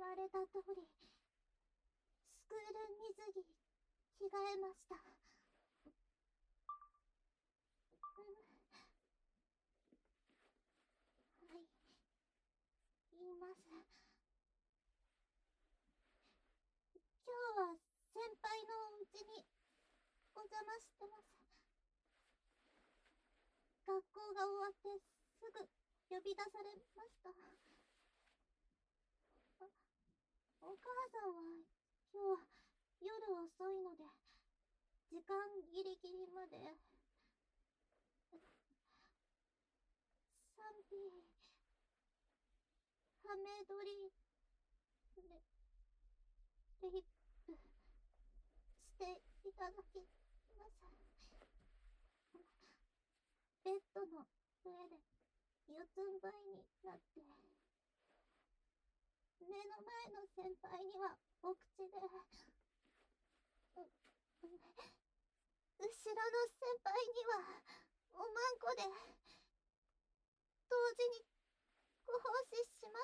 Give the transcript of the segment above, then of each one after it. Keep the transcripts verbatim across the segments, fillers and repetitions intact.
われた通り、スクール水着着替えました。うん、はい、言います。今日は先輩のお家にお邪魔してます。学校が終わってすぐ呼び出されました。お母さんは今日夜遅いので時間ギリギリまで。賛否ハメ撮りレレイプしていただきます。ベッドの上で四つん這いになって、目の前の先輩にはお口で、う、う、後ろの先輩にはおまんこで、同時にご奉仕します。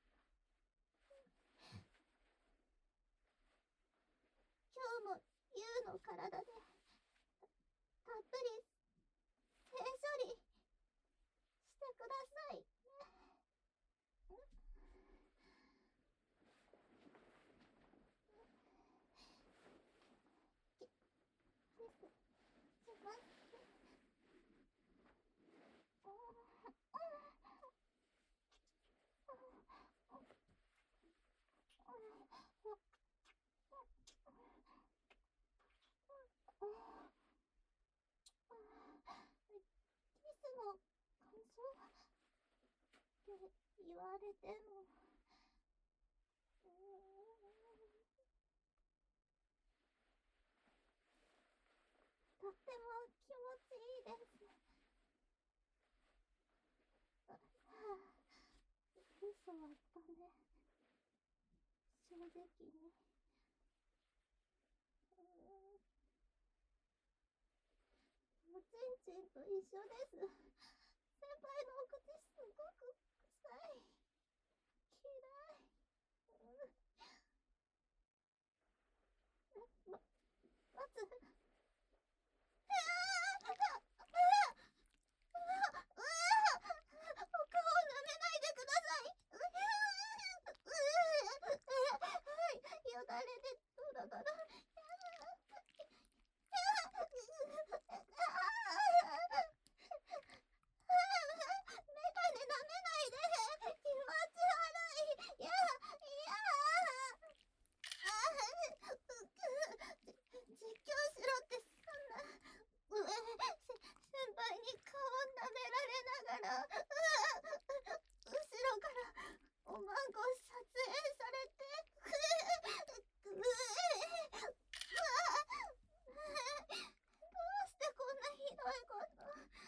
今日もユウの体でたっぷり性処理してくださいね。キスします。キスの感想って言われても、うーん、とっても気持ちいいです。はあ、嘘はダメ。正直に。うーん、おちんちんと一緒です。先輩のお口すごく臭い。嫌い。うん、ま、まず、ああ、うわ、うわ、お顔を舐めないでください。ううう、はい、よだれでドロドロ。メガネ舐めないで。気持ち悪い。や、やあ、実況しろってそんな。うえ、先輩に顔舐められながら、後ろからおまんこ撮影されて、うえ、どうしてこんなひどいこと。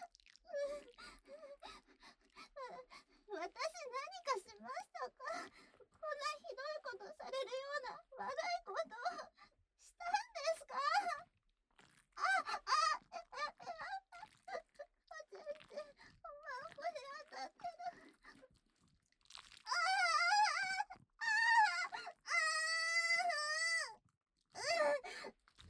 私何かしましたか？こんなひどいことされるような悪いことをしたんですか？あ、あ、あ、あ、全然おまんこに当たってる。ああ、ああ、ああ、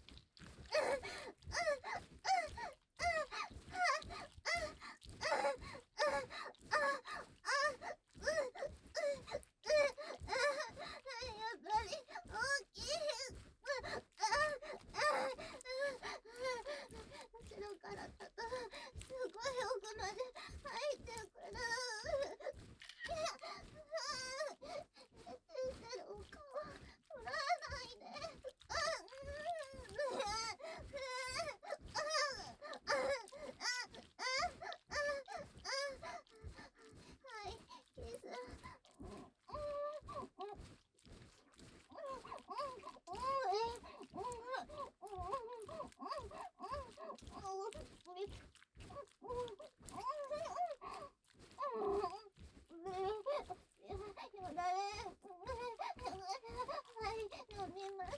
後ろからだとすごい奥まで入ってくる。寝てるお顔取らないで。はい、キス。よだれ。はい、飲みます。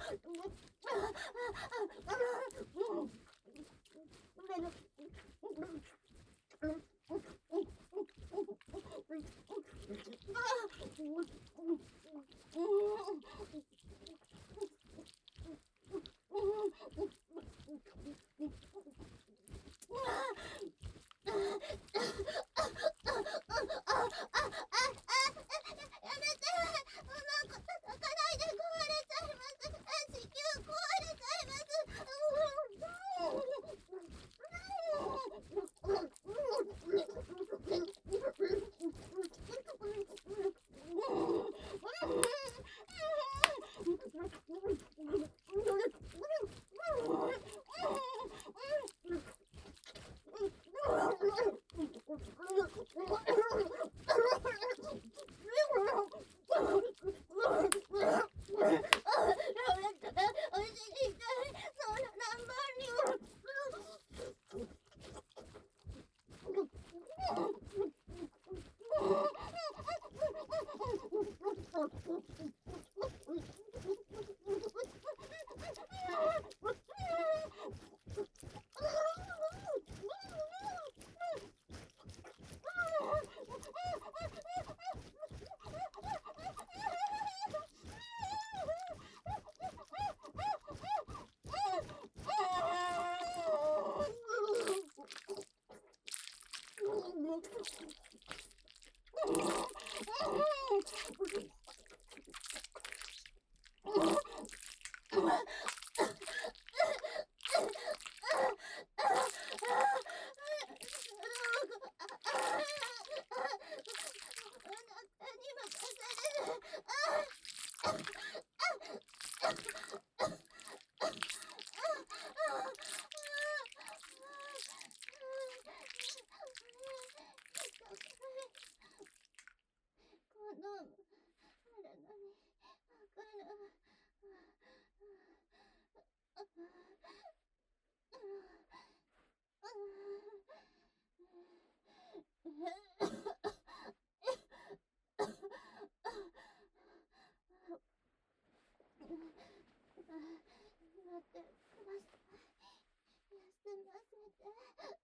待ってください。休ませて。